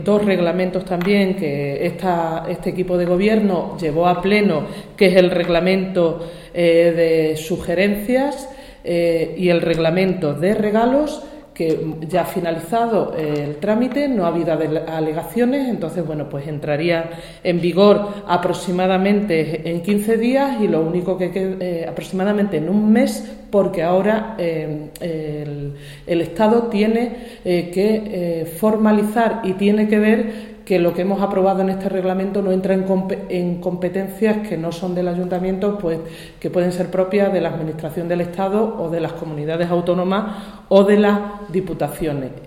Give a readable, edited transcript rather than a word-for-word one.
Dos reglamentos también que este equipo de gobierno llevó a pleno, que es el reglamento de sugerencias y el reglamento de regalos, que ya ha finalizado el trámite, no ha habido alegaciones, entonces bueno, pues entraría en vigor aproximadamente en 15 días y lo único que aproximadamente en un mes, porque ahora el Estado tiene que formalizar y tiene que ver que lo que hemos aprobado en este reglamento no entra en competencias que no son del ayuntamiento, pues que pueden ser propias de la Administración del Estado o de las comunidades autónomas o de las diputaciones.